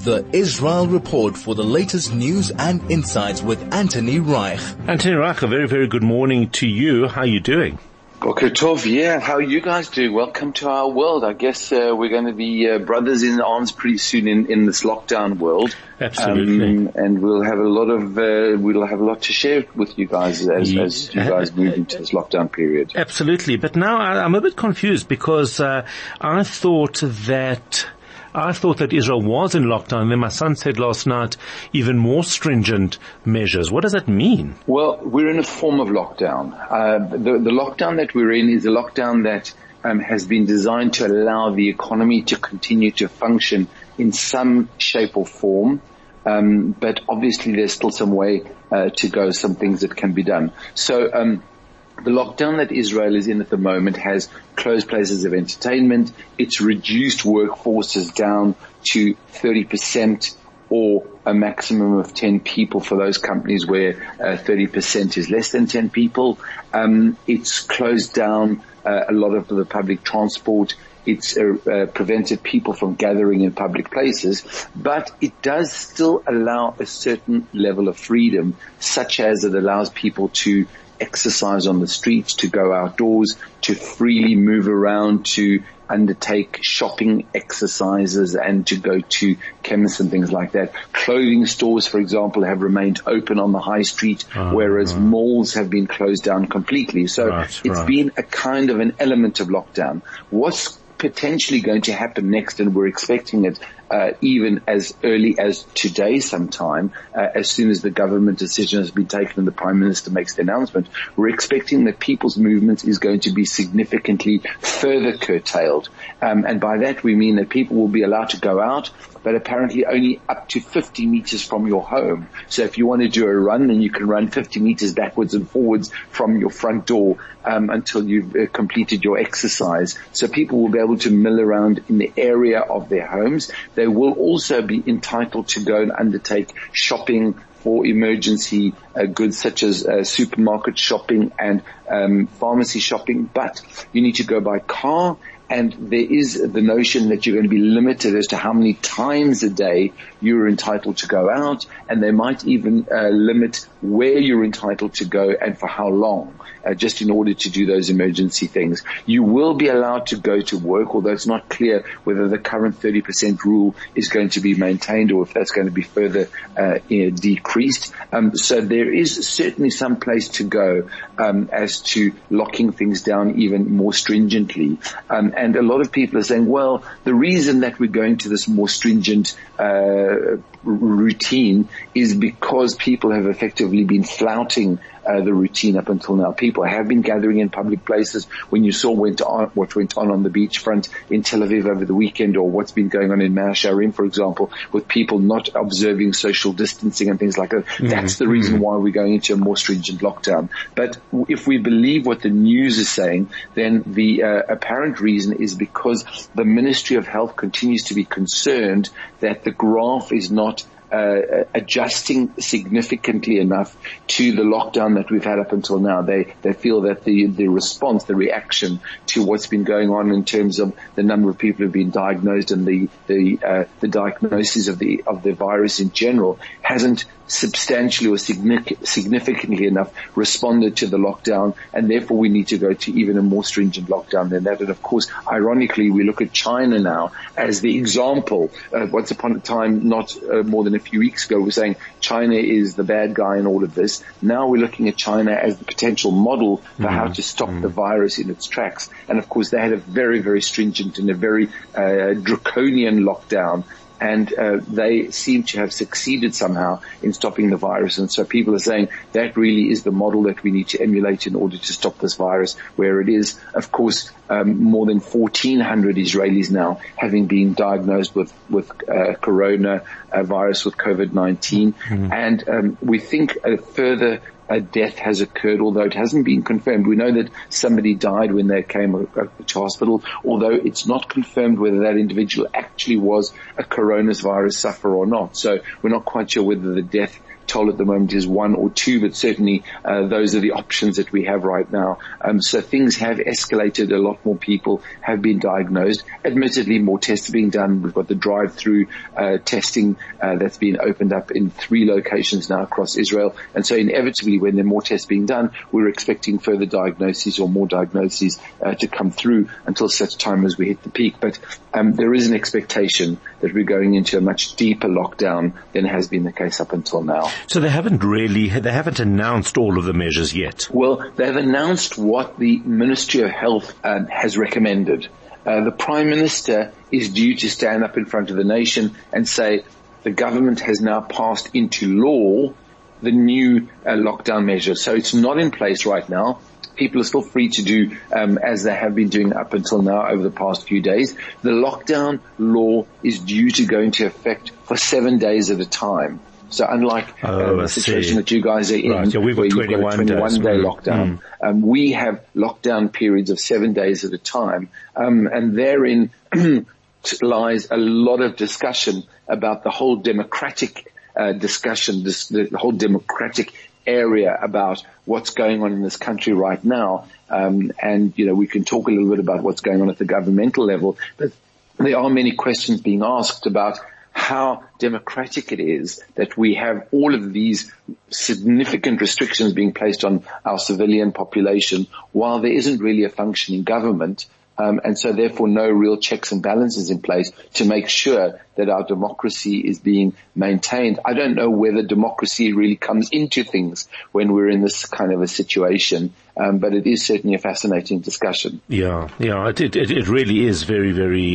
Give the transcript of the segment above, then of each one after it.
The Israel Report for the latest news and insights with Anthony Reich. Anthony Reich, a very, very good morning to you. How are you doing? Boker Tov, yeah. How are you guys doing? Welcome to our world. I guess we're going to be brothers in arms pretty soon in this lockdown world. Absolutely. And we'll have a lot to share with you guys as you guys move into this lockdown period. Absolutely. But now I'm a bit confused because I thought that Israel was in lockdown. Then my son said last night, even more stringent measures. What does that mean? Well, we're in a form of lockdown. The lockdown that we're in is a lockdown that has been designed to allow the economy to continue to function in some shape or form. But obviously there's still some way to go, some things that can be done. So, the lockdown that Israel is in at the moment has closed places of entertainment. It's reduced workforces down to 30% or a maximum of 10 people for those companies where 30% is less than 10 people. It's closed down a lot of the public transport. It's prevented people from gathering in public places, but it does still allow a certain level of freedom, such as it allows people to exercise on the streets, to go outdoors, to freely move around, to undertake shopping exercises and to go to chemists and things like that. Clothing stores, for example, have remained open on the high street, whereas malls have been closed down completely. So it's been a kind of an element of lockdown. What's potentially going to happen next, and we're expecting it even as early as today sometime, as soon as the government decision has been taken and the Prime Minister makes the announcement, we're expecting that people's movement is going to be significantly further curtailed. And by that we mean that people will be allowed to go out, but apparently only up to 50 meters from your home. So if you want to do a run, then you can run 50 meters backwards and forwards from your front door until you've completed your exercise. So people will be able to mill around in the area of their homes. They will also be entitled to go and undertake shopping for emergency goods such as supermarket shopping and pharmacy shopping, but you need to go by car. And there is the notion that you're going to be limited as to how many times a day you're entitled to go out, and they might even limit where you're entitled to go and for how long, just in order to do those emergency things. You will be allowed to go to work, although it's not clear whether the current 30% rule is going to be maintained or if that's going to be further decreased. So there is certainly some place to go as to locking things down even more stringently. And a lot of people are saying, well, the reason that we're going to this more stringent routine is because people have effectively been flouting the routine up until now. People have been gathering in public places. When you saw what went on the beachfront in Tel Aviv over the weekend, or what's been going on in Mea Shearim, for example, with people not observing social distancing and things like that, that's the reason why we're going into a more stringent lockdown. But if we believe what the news is saying, then the apparent reason is because the Ministry of Health continues to be concerned that the graph is not adjusting significantly enough to the lockdown that we've had up until now. They feel that the response, the reaction to what's been going on in terms of the number of people who've been diagnosed and the diagnosis of the virus in general hasn't substantially or significantly enough responded to the lockdown, and therefore we need to go to even a more stringent lockdown than that. And of course, ironically, we look at China now as the example. Once upon a time, not more than a few weeks ago, we were saying China is the bad guy in all of this. Now we're looking at China as the potential model for how to stop the virus in its tracks. And of course, they had a very, very stringent and a very draconian lockdown. And they seem to have succeeded somehow in stopping the virus. And so people are saying that really is the model that we need to emulate in order to stop this virus where it is. Of course, more than 1,400 Israelis now having been diagnosed with corona virus, with COVID-19. And we think a further a death has occurred, although it hasn't been confirmed. We know that somebody died when they came to hospital, although it's not confirmed whether that individual actually was a coronavirus sufferer or not. So we're not quite sure whether the death told at the moment is 1 or 2, but certainly those are the options that we have right now. So things have escalated. A lot more people have been diagnosed. Admittedly, more tests are being done. We've got the drive-through testing that's been opened up in 3 locations now across Israel. And so inevitably, when there are more tests being done, we're expecting further diagnoses or more diagnoses to come through until such time as we hit the peak. But there is an expectation that we're going into a much deeper lockdown than has been the case up until now. So they haven't announced all of the measures yet. Well, they've announced what the Ministry of Health has recommended. The Prime Minister is due to stand up in front of the nation and say the government has now passed into law the new lockdown measures. So it's not in place right now. People are still free to do as they have been doing up until now over the past few days. The lockdown law is due to go into effect for 7 days at a time. So unlike the situation that you guys are in, right, yeah, we've got 21-day lockdown, we have lockdown periods of 7 days at a time, and therein lies a lot of discussion about the whole democratic discussion, the whole democratic area about what's going on in this country right now. And, we can talk a little bit about what's going on at the governmental level, but there are many questions being asked about how democratic it is that we have all of these significant restrictions being placed on our civilian population while there isn't really a functioning government. And so therefore no real checks and balances in place to make sure that our democracy is being maintained. I don't know whether democracy really comes into things when we're in this kind of a situation. But it is certainly a fascinating discussion. Yeah, it really is very, very,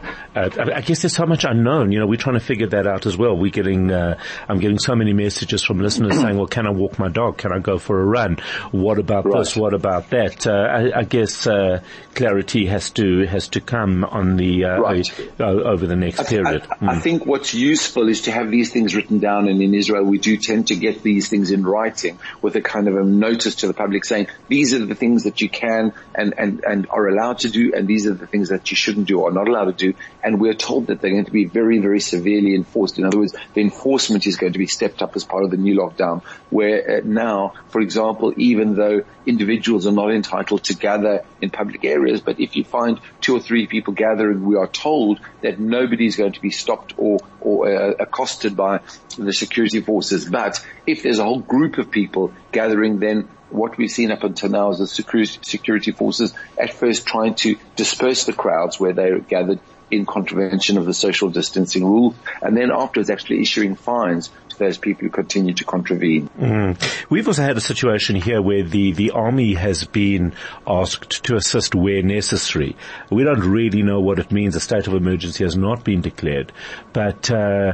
I guess there's so much unknown. We're trying to figure that out as well. I'm getting so many messages from listeners saying, well, can I walk my dog? Can I go for a run? What about this? What about that? I guess, clarity has to come on the, over the next period. I think what's useful is to have these things written down, and in Israel we do tend to get these things in writing with a kind of a notice to the public saying, these are the things that you can and are allowed to do, and these are the things that you shouldn't do or are not allowed to do. And we're told that they're going to be very, very severely enforced. In other words, the enforcement is going to be stepped up as part of the new lockdown, where now, for example, even though individuals are not entitled to gather in public areas, but if you find 2 or 3 people gathering, we are told that nobody is going to be stopped or accosted by the security forces. But if there's a whole group of people gathering, then what we've seen up until now is the security forces at first trying to disperse the crowds where they're gathered in contravention of the social distancing rule, and then afterwards actually issuing fines to those people who continue to contravene. We've also had a situation here where the army has been asked to assist where necessary. We don't really know what it means. A state of emergency has not been declared. But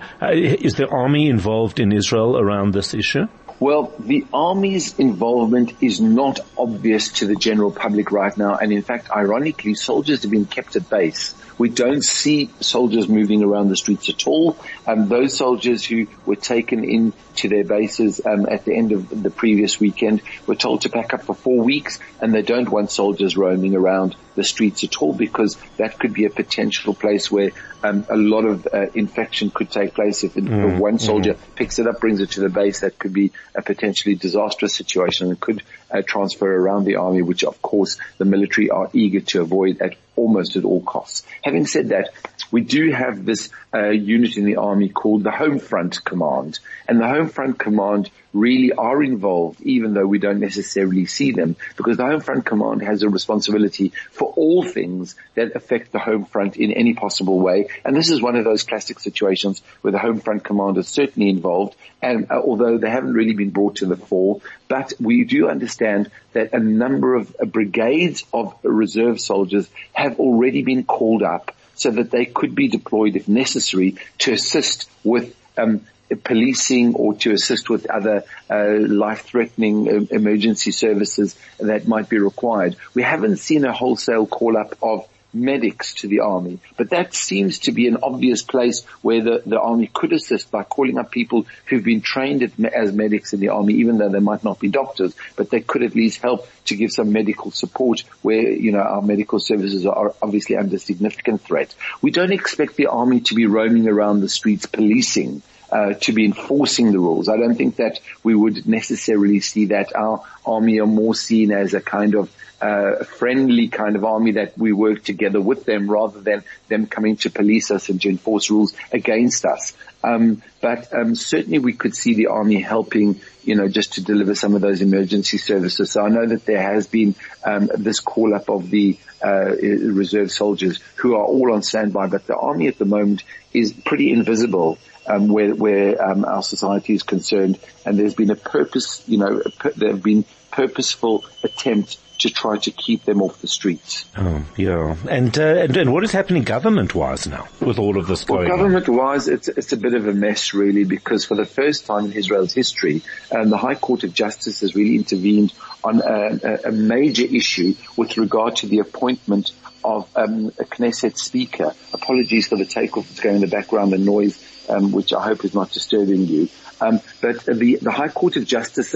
is the army involved in Israel around this issue? Well, the army's involvement is not obvious to the general public right now. And in fact, ironically, soldiers have been kept at base. We don't see soldiers moving around the streets at all. Those soldiers who were taken into their bases at the end of the previous weekend were told to pack up for 4 weeks, and they don't want soldiers roaming around the streets at all, because that could be a potential place where a lot of infection could take place. If one soldier picks it up, brings it to the base, that could be a potentially disastrous situation and could transfer around the army, which of course the military are eager to avoid almost at all costs. Having said that, we do have this unit in the army called the Home Front Command, and the Home Front Command really are involved, even though we don't necessarily see them, because the Home Front Command has a responsibility for all things that affect the home front in any possible way. And this is one of those classic situations where the Home Front Command is certainly involved, and although they haven't really been brought to the fore, but we do understand that a number of brigades of reserve soldiers have already been called up so that they could be deployed if necessary to assist with policing or to assist with other life-threatening emergency services that might be required. We haven't seen a wholesale call-up of medics to the army, but that seems to be an obvious place where the army could assist by calling up people who've been trained as medics in the army, even though they might not be doctors, but they could at least help to give some medical support where, our medical services are obviously under significant threat. We don't expect the army to be roaming around the streets policing to be enforcing the rules. I don't think that we would necessarily see that. Our army are more seen as a kind of friendly kind of army, that we work together with them rather than them coming to police us and to enforce rules against us. But certainly we could see the army helping, just to deliver some of those emergency services. So I know that there has been this call up of the reserve soldiers who are all on standby, but the army at the moment is pretty invisible where our society is concerned. And there's been there have been purposeful attempts to try to keep them off the streets. Oh, yeah. And what is happening government-wise now with all of this going on? Government-wise, it's a bit of a mess, really, because for the first time in Israel's history, the High Court of Justice has really intervened on a major issue with regard to the appointment of a Knesset speaker. Apologies for the takeoff that's going in the background, the noise, which I hope is not disturbing you. But the High Court of Justice,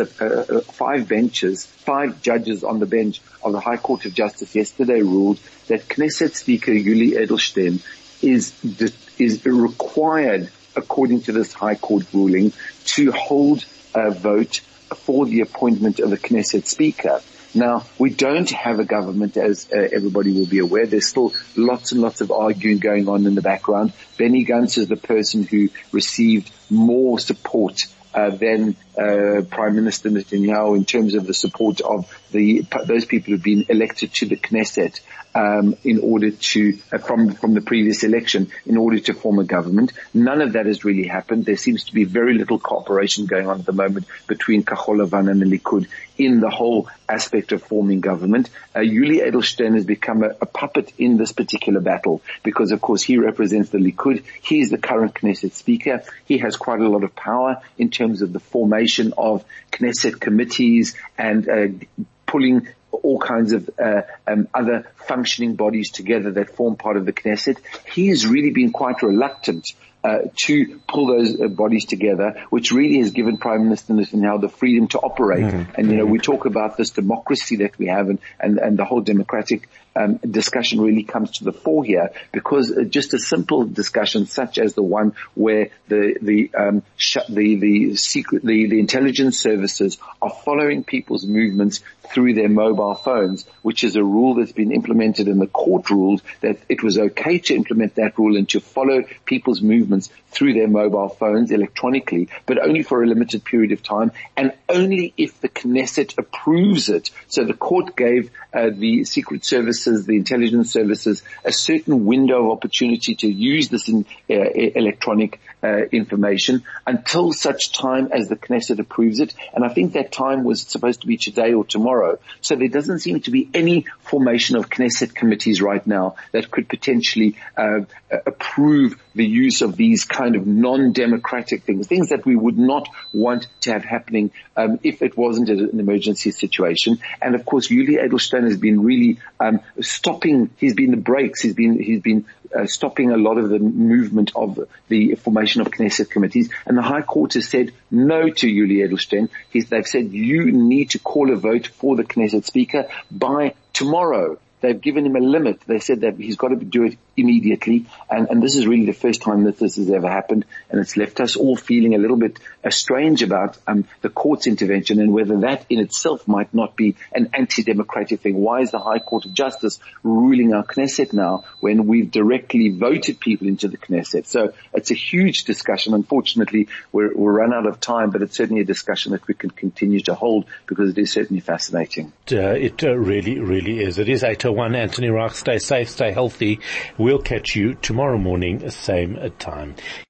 5 judges on the bench of the High Court of Justice yesterday ruled that Knesset Speaker Yuli Edelstein is required, according to this High Court ruling, to hold a vote for the appointment of a Knesset Speaker. Now, we don't have a government, as everybody will be aware. There's still lots and lots of arguing going on in the background. Benny Gantz is the person who received more support than Prime Minister Netanyahu in terms of the support of those people who've been elected to the Knesset in order to from the previous election in order to form a government. None of that has really happened. There seems to be very little cooperation going on at the moment between Kahol Lavan and the Likud in the whole aspect of forming government. Yuli Edelstein has become a puppet in this particular battle because, of course, he represents the Likud. He is the current Knesset Speaker. He has quite a lot of power in terms of the formation of Knesset committees and pulling all kinds of other functioning bodies together that form part of the Knesset. He's really been quite reluctant to pull those bodies together, which really has given Prime Minister Netanyahu the freedom to operate. Mm-hmm. And, we talk about this democracy that we have and the whole democratic discussion really comes to the fore here because just a simple discussion such as the one where the intelligence services are following people's movements through their mobile phones, which is a rule that's been implemented, and the court ruled that it was okay to implement that rule and to follow people's movements through their mobile phones electronically, but only for a limited period of time and only if the Knesset approves it. So the court gave the secret services, the intelligence services, a certain window of opportunity to use this electronic information until such time as the Knesset approves it. And I think that time was supposed to be today or tomorrow. So there doesn't seem to be any formation of Knesset committees right now that could potentially approve the use of these kind of non-democratic things that we would not want to have happening if it wasn't an emergency situation. And of course, Yuli Edelstein has been really stopping. He's been the brakes. He's been stopping a lot of the movement of the formation of Knesset committees. And the High Court has said no to Yuli Edelstein. They've said you need to call a vote for the Knesset Speaker by tomorrow. They've given him a limit. They said that he's got to do it immediately. And this is really the first time that this has ever happened. And it's left us all feeling a little bit strange about the court's intervention and whether that in itself might not be an anti-democratic thing. Why is the High Court of Justice ruling our Knesset now when we've directly voted people into the Knesset? So it's a huge discussion. Unfortunately, we're run out of time, but it's certainly a discussion that we can continue to hold because it is certainly fascinating. It really, really is. It is 8:01. Anthony Reich, stay safe, stay healthy. We'll catch you tomorrow morning, same time.